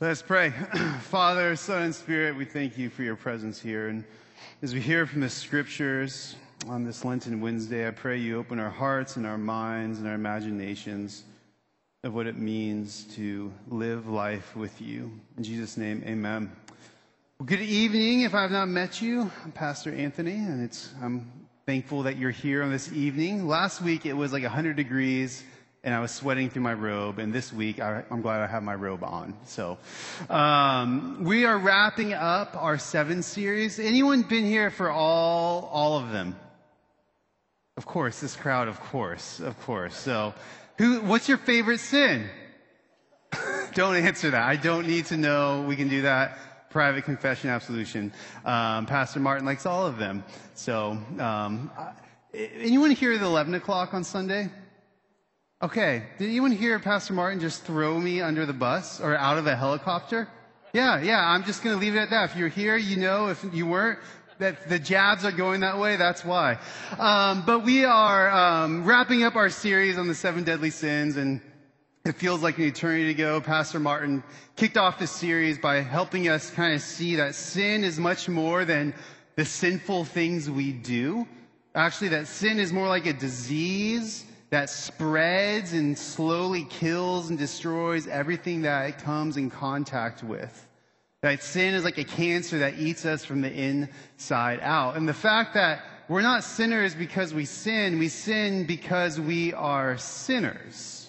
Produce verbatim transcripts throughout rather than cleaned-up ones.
Let us pray. Father, Son, and Spirit, we thank you for your presence here. And as we hear from the scriptures on this Lenten Wednesday, I pray you open our hearts and our minds and our imaginations of what it means to live life with you. In Jesus' name, amen. Well, good evening. If I have not met you, I'm Pastor Anthony, and it's I'm thankful that you're here on this evening. Last week, it was like one hundred degrees. And I was sweating through my robe, and this week I, I'm glad I have my robe on. So, um, we are wrapping up our seven series. Anyone been here for all all of them? Of course, this crowd. Of course, of course. So, who? What's your favorite sin? Don't answer that. I don't need to know. We can do that. Private confession, absolution. Um, Pastor Martin likes all of them. So, um, anyone here at eleven o'clock on Sunday? Okay, did anyone hear Pastor Martin just throw me under the bus or out of a helicopter? Yeah, yeah, I'm just going to leave it at that. If you're here, you know. If you weren't, that the jabs are going that way, that's why. Um, but we are um, wrapping up our series on the seven deadly sins, and it feels like an eternity ago. Pastor Martin kicked off this series by helping us kind of see that sin is much more than the sinful things we do. Actually, that sin is more like a disease that spreads and slowly kills and destroys everything that it comes in contact with. That sin is like a cancer that eats us from the inside out. And the fact that we're not sinners because we sin, we sin because we are sinners.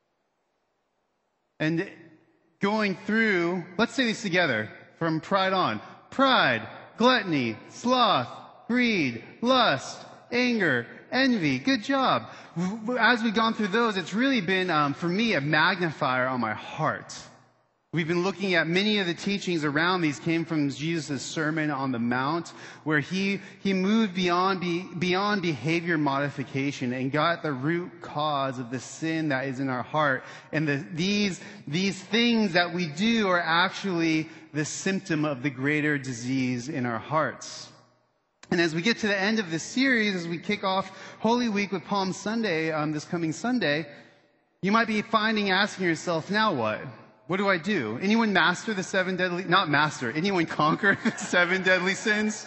And going through, let's say these together from pride on. Pride, gluttony, sloth, greed, lust, anger, envy. Good job. As we've gone through those, it's really been, um, for me, a magnifier on my heart. We've been looking at many of the teachings around these came from Jesus' Sermon on the Mount, where he, he moved beyond, be, beyond behavior modification and got the root cause of the sin that is in our heart. And the, these, these things that we do are actually the symptom of the greater disease in our hearts. And as we get to the end of this series, as we kick off Holy Week with Palm Sunday, um, this coming Sunday, you might be finding, asking yourself, now what? What do I do? Anyone master the seven deadly, not master, anyone conquer the seven deadly sins?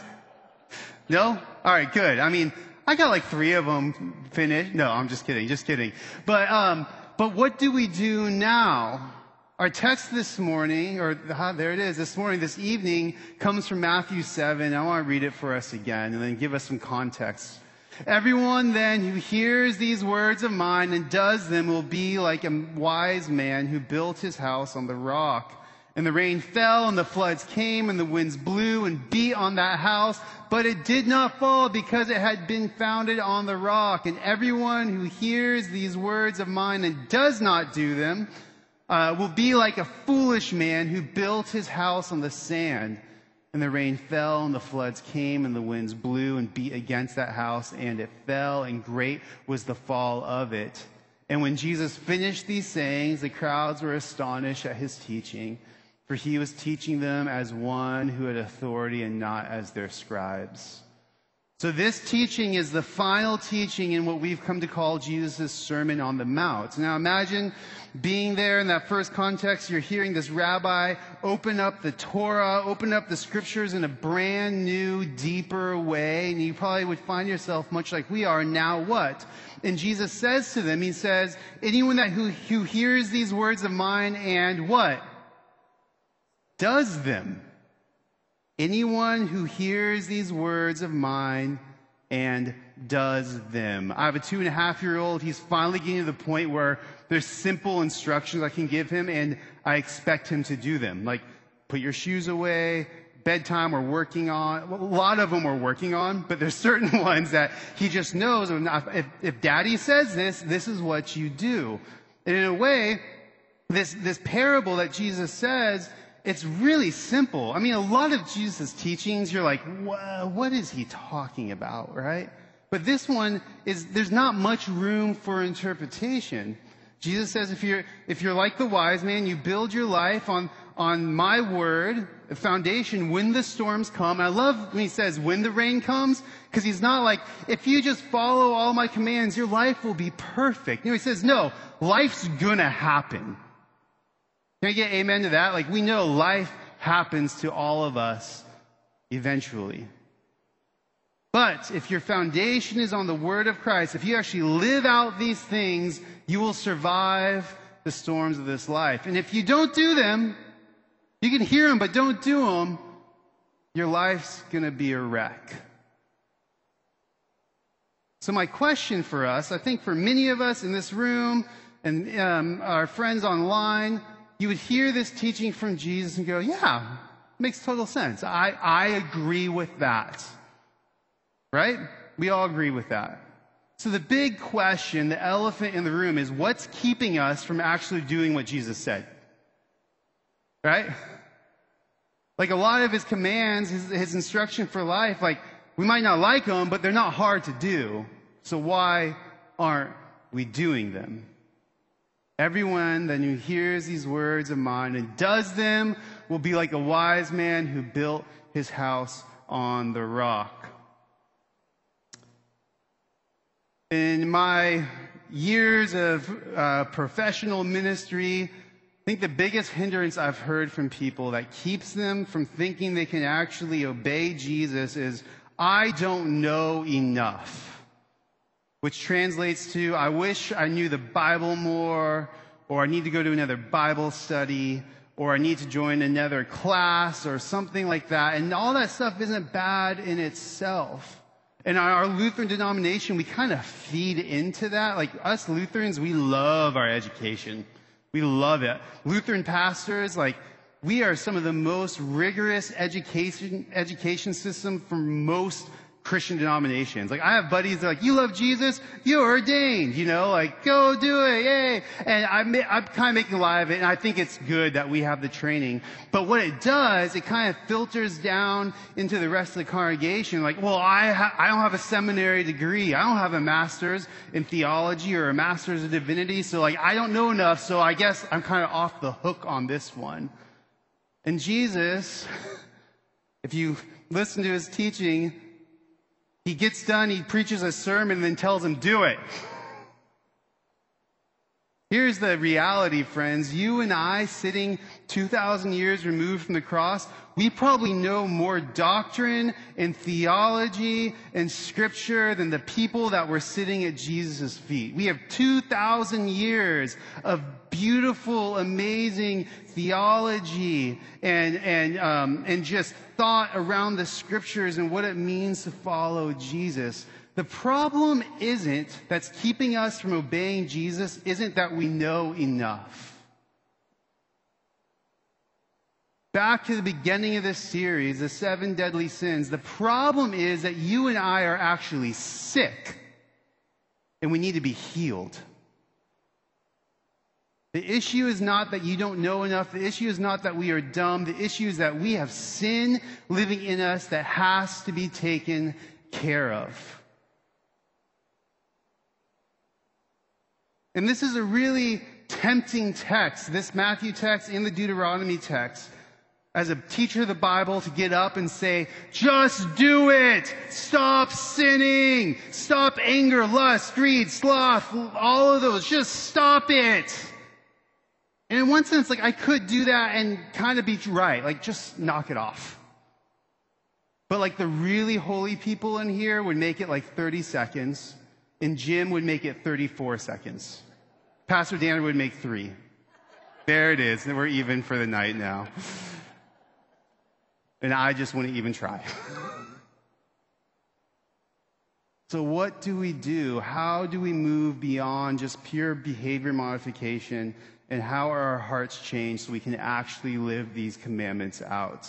No? All right, good. I mean, I got like three of them finished. No, I'm just kidding, just kidding. But, um, but what do we do now? Our text this morning, or ah, there it is, this morning, this evening, comes from Matthew seven. I want to read it for us again and then give us some context. Everyone then who hears these words of mine and does them will be like a wise man who built his house on the rock. And the rain fell, and the floods came, and the winds blew and beat on that house, but it did not fall because it had been founded on the rock. And everyone who hears these words of mine and does not do them Uh, will be like a foolish man who built his house on the sand. And the rain fell, and the floods came, and the winds blew and beat against that house, and it fell, and great was the fall of it. And when Jesus finished these sayings, the crowds were astonished at his teaching, for he was teaching them as one who had authority and not as their scribes. So this teaching is the final teaching in what we've come to call Jesus' Sermon on the Mount. Now imagine being there in that first context. You're hearing this rabbi open up the Torah, open up the scriptures in a brand new, deeper way. And you probably would find yourself much like we are. Now what? And Jesus says to them, he says, anyone that who, who hears these words of mine and what? Does them. Anyone who hears these words of mine and does them. I have a two and a half year old. He's finally getting to the point where there's simple instructions I can give him, and I expect him to do them. Like, put your shoes away, bedtime we're working on. Well, a lot of them we're working on, but there's certain ones that he just knows. If, if daddy says this, this is what you do. And in a way, this, this parable that Jesus says, it's really simple. I mean, a lot of Jesus' teachings, you're like, what is he talking about, right? But this one is, there's not much room for interpretation. Jesus says, if you're, if you're like the wise man, you build your life on, on my word, the foundation, when the storms come. I love when he says, when the rain comes, because he's not like, if you just follow all my commands, your life will be perfect. No, he says, no, life's gonna happen. Can I get amen to that? Like, we know life happens to all of us eventually. But if your foundation is on the word of Christ, if you actually live out these things, you will survive the storms of this life. And if you don't do them, you can hear them, but don't do them, your life's going to be a wreck. So my question for us, I think for many of us in this room and um, our friends online, you would hear this teaching from Jesus and go, yeah, makes total sense. I, I agree with that. Right? We all agree with that. So the big question, the elephant in the room, is what's keeping us from actually doing what Jesus said? Right? Like a lot of his commands, his, his instruction for life, like we might not like them, but they're not hard to do. So why aren't we doing them? Everyone that who hears these words of mine and does them will be like a wise man who built his house on the rock. In my years of uh, professional ministry, I think the biggest hindrance I've heard from people that keeps them from thinking they can actually obey Jesus is, I don't know enough. Which translates to, I wish I knew the Bible more, or I need to go to another Bible study, or I need to join another class, or something like that. And all that stuff isn't bad in itself. In our Lutheran denomination, we kind of feed into that. Like us Lutherans, we love our education. We love it. Lutheran pastors, like, we are some of the most rigorous education education system for most Christian denominations. Like, I have buddies that are like, you love Jesus, you're ordained, you know, like, go do it, yay. And I'm, I'm kind of making light of it, and I think it's good that we have the training. But what it does, it kind of filters down into the rest of the congregation. Like, well, I, ha- I don't have a seminary degree. I don't have a master's in theology or a master's in divinity. So, like, I don't know enough, so I guess I'm kind of off the hook on this one. And Jesus, if you listen to his teaching, he gets done, he preaches a sermon, and then tells him, do it. Here's the reality, friends. You and I, sitting two thousand years removed from the cross, we probably know more doctrine and theology and scripture than the people that were sitting at Jesus' feet. We have two thousand years of beautiful, amazing theology and, and, um, and just thought around the scriptures and what it means to follow Jesus. The problem isn't, that's keeping us from obeying Jesus, isn't that we know enough. Back to the beginning of this series, the seven deadly sins, the problem is that you and I are actually sick, and we need to be healed. The issue is not that you don't know enough. The issue is not that we are dumb. The issue is that we have sin living in us that has to be taken care of. And this is a really tempting text, this Matthew text and the Deuteronomy text, as a teacher of the Bible to get up and say, just do it! Stop sinning! Stop anger, lust, greed, sloth, all of those. Just stop it! And in one sense, like, I could do that and kind of be right. Like, just knock it off. But like the really holy people in here would make it like thirty seconds. And Jim would make it thirty-four seconds. Pastor Danner would make three. There it is. And we're even for the night now. And I just wouldn't even try. So what do we do? How do we move beyond just pure behavior modification? And how are our hearts changed so we can actually live these commandments out?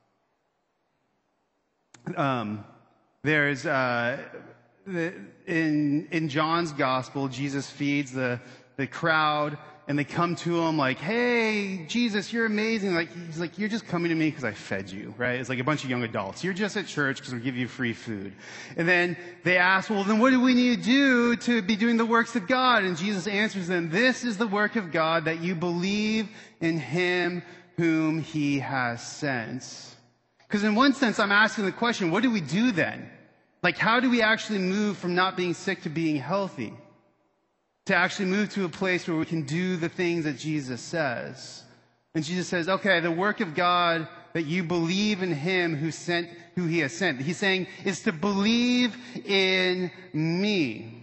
Um, there's... Uh, In, in John's gospel, Jesus feeds the, the crowd, and they come to him like, hey, Jesus, you're amazing. Like, he's like, you're just coming to me because I fed you, right? It's like a bunch of young adults. You're just at church because we give you free food. And then they ask, well, then what do we need to do to be doing the works of God? And Jesus answers them, this is the work of God, that you believe in him whom he has sent. Because in one sense, I'm asking the question, what do we do then? Like, how do we actually move from not being sick to being healthy? To actually move to a place where we can do the things that Jesus says? And Jesus says, okay, the work of God that you believe in him who sent, who he has sent. He's saying is to believe in me.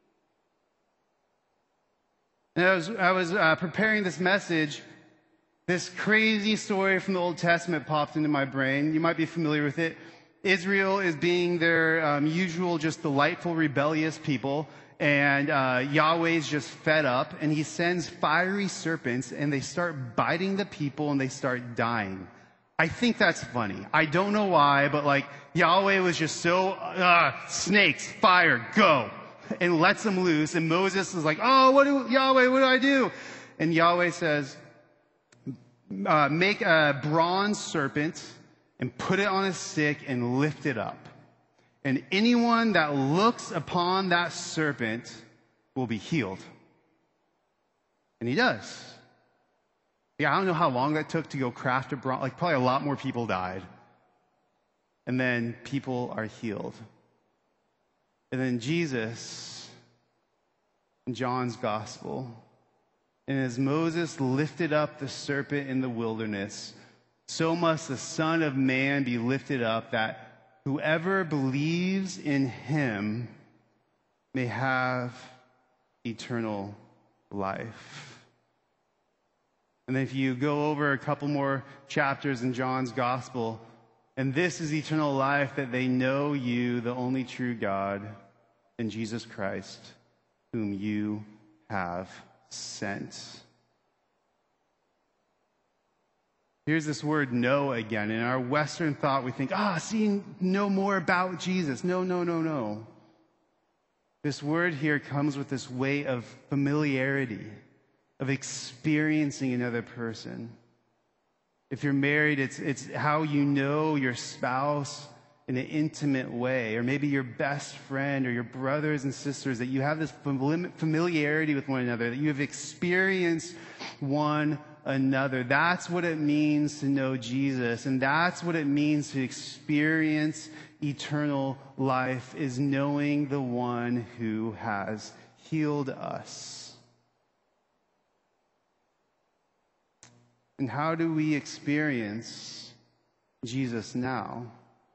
And I was, I was uh, preparing this message. This crazy story from the Old Testament popped into my brain. You might be familiar with it. Israel is being their um, usual, just delightful, rebellious people. And uh, Yahweh's just fed up, and he sends fiery serpents, and they start biting the people, and they start dying. I think that's funny. I don't know why, but like Yahweh was just so, uh, snakes, fire, go, and lets them loose. And Moses is like, oh, what do, Yahweh, what do I do? And Yahweh says, uh, make a bronze serpent and put it on a stick and lift it up. And anyone that looks upon that serpent will be healed. And he does. Yeah, I don't know how long that took to go craft a bronze. Like, probably a lot more people died. And then people are healed. And then Jesus, in John's gospel, and as Moses lifted up the serpent in the wilderness, so must the Son of Man be lifted up, that whoever believes in him may have eternal life. And then if you go over a couple more chapters in John's gospel, and this is eternal life, that they know you, the only true God, and Jesus Christ, whom you have sent. Here's this word know again. In our Western thought, we think, ah, see, know more about Jesus. No, no, no, no. This word here comes with this way of familiarity, of experiencing another person. If you're married, it's, it's how you know your spouse in an intimate way, or maybe your best friend or your brothers and sisters, that you have this familiarity with one another, that you have experienced one another. That's what it means to know Jesus, and that's what it means to experience eternal life, is knowing the one who has healed us. And how do we experience Jesus now?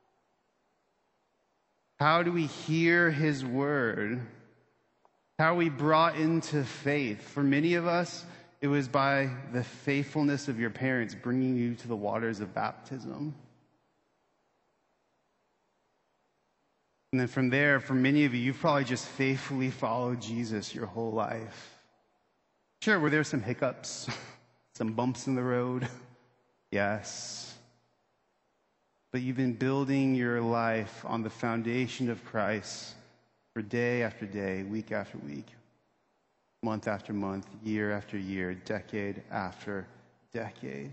How do we hear his word? How are we brought into faith? For many of us, it was by the faithfulness of your parents bringing you to the waters of baptism. And then from there, for many of you, you've probably just faithfully followed Jesus your whole life. Sure, were there some hiccups, some bumps in the road? Yes. But you've been building your life on the foundation of Christ for day after day, week after week, month after month, year after year, decade after decade.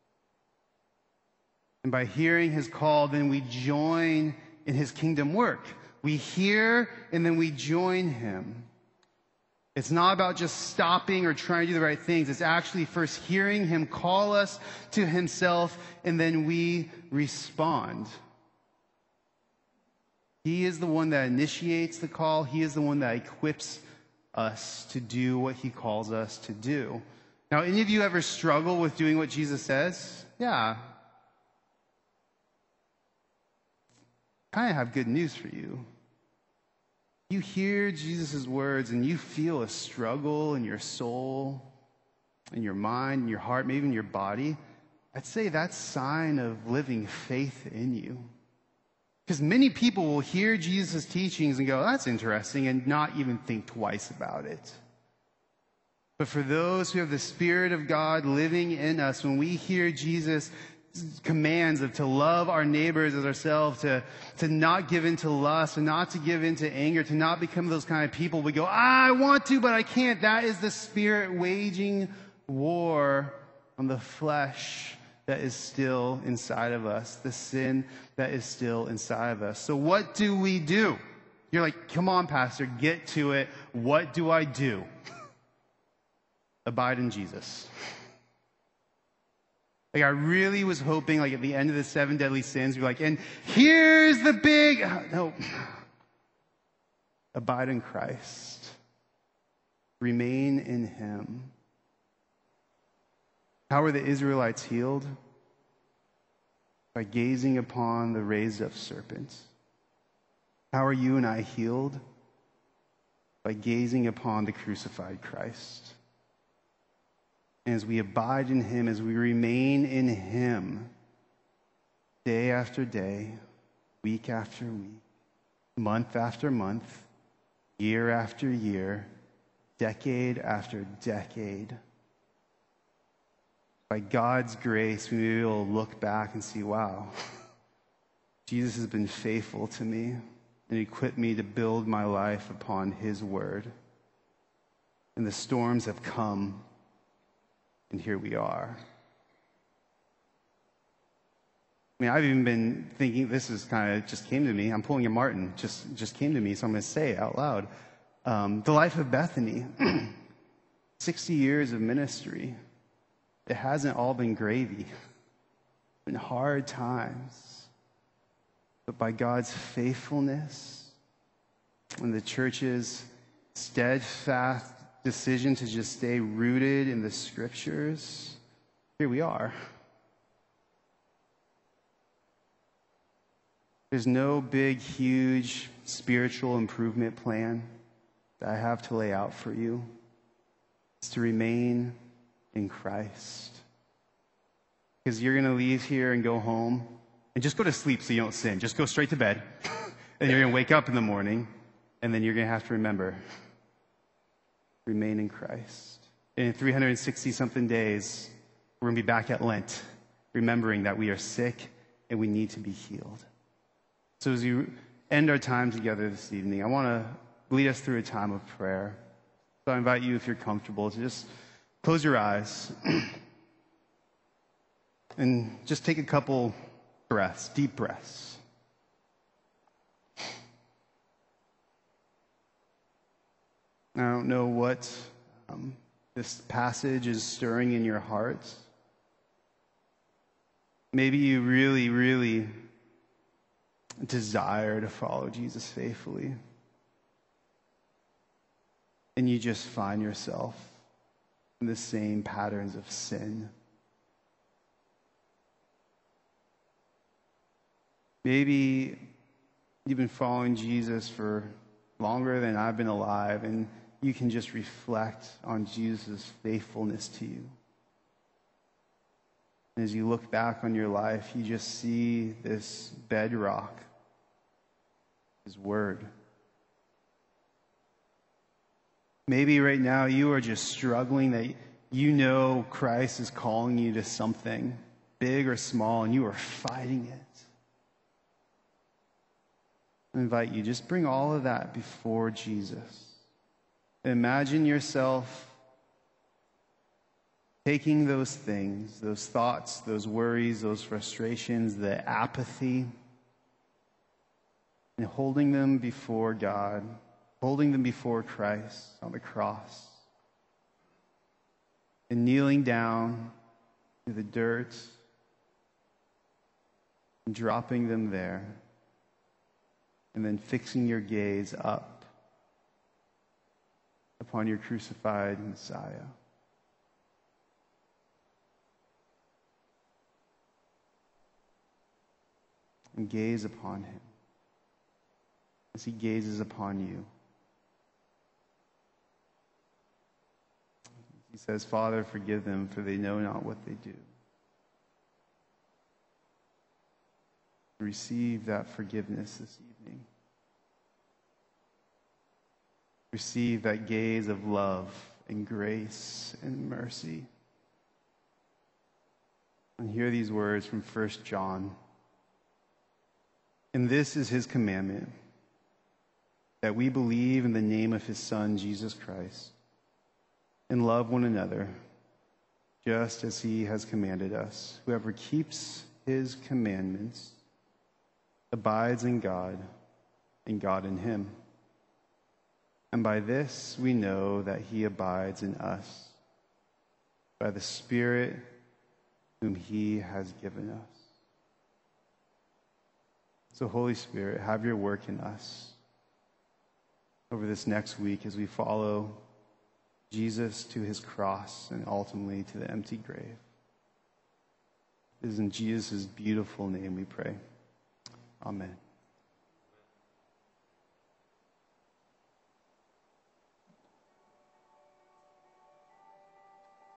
And by hearing his call, then we join in his kingdom work. We hear and then we join him. It's not about just stopping or trying to do the right things. It's actually first hearing him call us to himself, and then we respond. He is the one that initiates the call. He is the one that equips us to do what he calls us to do. Now, any of you ever struggle with doing what Jesus says? Yeah. Kind of have good news for you. You hear Jesus' words and you feel a struggle in your soul, in your mind, in your heart, maybe in your body. I'd say that's a sign of living faith in you. Because many people will hear Jesus' teachings and go, that's interesting, and not even think twice about it. But for those who have the Spirit of God living in us, when we hear Jesus' commands of to love our neighbors as ourselves, to, to not give in to lust, and not to give in to anger, to not become those kind of people, we go, ah, I want to, but I can't. That is the Spirit waging war on the flesh that is still inside of us, the sin that is still inside of us. So what do we do? You're like, come on, Pastor, get to it. What do I do? Abide in Jesus. Like, I really was hoping, like, at the end of the seven deadly sins, we're like, and here's the big, no. Abide in Christ. Remain in him. How were the Israelites healed? By gazing upon the raised up serpent. How are you and I healed? By gazing upon the crucified Christ. And as we abide in him, as we remain in him, day after day, week after week, month after month, year after year, decade after decade, by God's grace, we may be able to look back and see, wow, Jesus has been faithful to me and equipped me to build my life upon his word. And the storms have come, and here we are. I mean, I've even been thinking, this is kind of just came to me. I'm pulling a Martin, just, just came to me, so I'm going to say it out loud. Um, the life of Bethany, sixty years of ministry. It hasn't all been gravy. It's been hard times. But by God's faithfulness and the church's steadfast decision to just stay rooted in the scriptures, here we are. There's no big, huge spiritual improvement plan that I have to lay out for you. It's to remain in Christ. Because you're going to leave here and go home and just go to sleep so you don't sin. Just go straight to bed. And you're going to wake up in the morning, and then you're going to have to remember, remain in Christ. And in three hundred sixty something days, we're going to be back at Lent, remembering that we are sick and we need to be healed. So as you end our time together this evening, I want to lead us through a time of prayer. So I invite you, if you're comfortable, to just close your eyes and just take a couple breaths, deep breaths. I don't know what um, this passage is stirring in your heart. Maybe you really, really desire to follow Jesus faithfully. And you just find yourself in the same patterns of sin. Maybe you've been following Jesus for longer than I've been alive, and you can just reflect on Jesus' faithfulness to you. And as you look back on your life, you just see this bedrock, his word. Maybe right now you are just struggling that you know Christ is calling you to something, big or small, and you are fighting it. I invite you, just bring all of that before Jesus. Imagine yourself taking those things, those thoughts, those worries, those frustrations, the apathy, and holding them before God, holding them before Christ on the cross, and kneeling down to the dirt and dropping them there, and then fixing your gaze up upon your crucified Messiah. And gaze upon him as he gazes upon you. He says, Father, forgive them, for they know not what they do. Receive that forgiveness this evening. Receive that gaze of love and grace and mercy. And hear these words from First John. And this is his commandment, that we believe in the name of his Son, Jesus Christ, and love one another, just as he has commanded us. Whoever keeps his commandments abides in God, and God in him. And by this we know that he abides in us, by the Spirit whom he has given us. So, Holy Spirit, have your work in us over this next week as we follow Jesus to his cross and ultimately to the empty grave. It is in Jesus' beautiful name we pray. Amen.